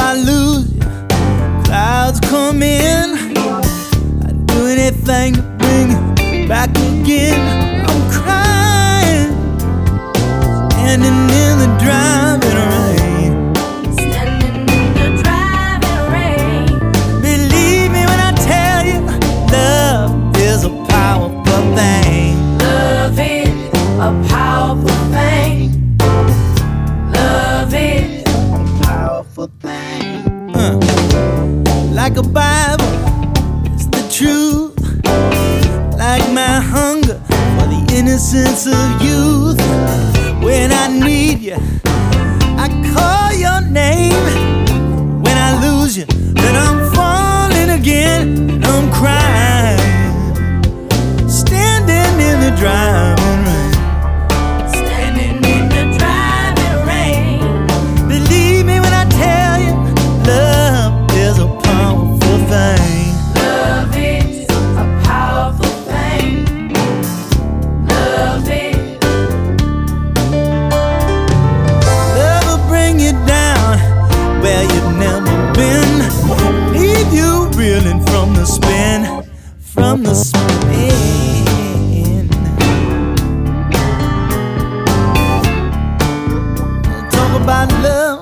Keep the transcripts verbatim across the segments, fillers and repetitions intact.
I lose you, clouds come in. I'd do anything to bring you back again. I'm crying, standing in the driving rain. Standing in the driving rain. Believe me when I tell you, love is a powerful thing. Love is a powerful thing. Love is A powerful thing. Uh, like a Bible, it's the truth. Like my hunger for the innocence of youth. When I need you, I call your name. When I lose you, then I'm falling again. And I'm crying, standing in the driving rain. standing in the driving rain. Believe me when I tell you, love is a powerful thing. Love is a powerful thing. Love is. Love will bring you down where you've never been. Leave you reeling from the spin, from the spin. Talk about love.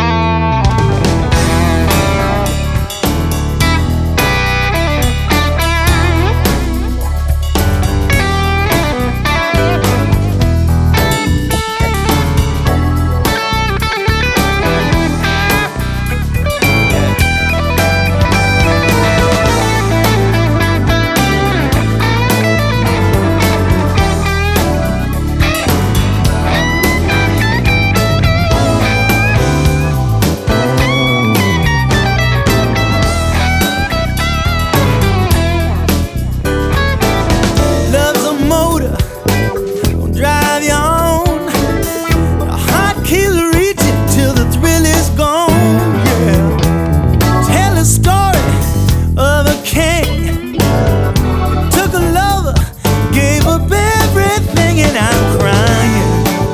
Love's a motor, will drive you on. A heart keeps reaching till the thrill is gone. Yeah. Tell the story of a king. Took a lover, gave up everything, and I'm crying,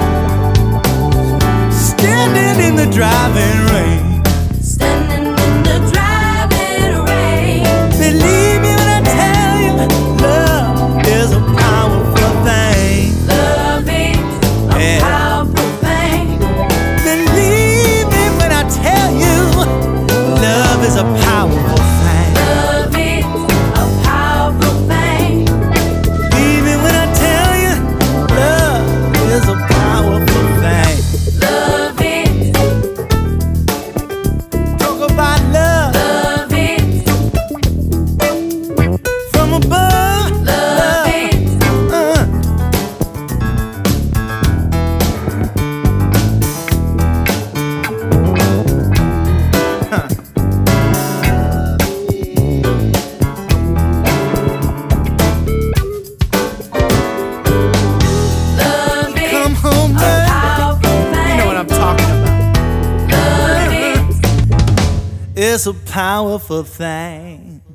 standing in the driving rain. Standing in the driving rain. Believe me when I tell you, love is a powerful thing. Love is a Yeah. powerful thing. Believe me when I tell you, love is a powerful thing. Love is a powerful thing. Believe me when I tell you, love is a powerful thing. Love is. Talk about love Love is. from above. Love is. Uh. Huh. Love is Come home, a baby. powerful thing. You know what I'm talking about. Love is. It's a powerful thing.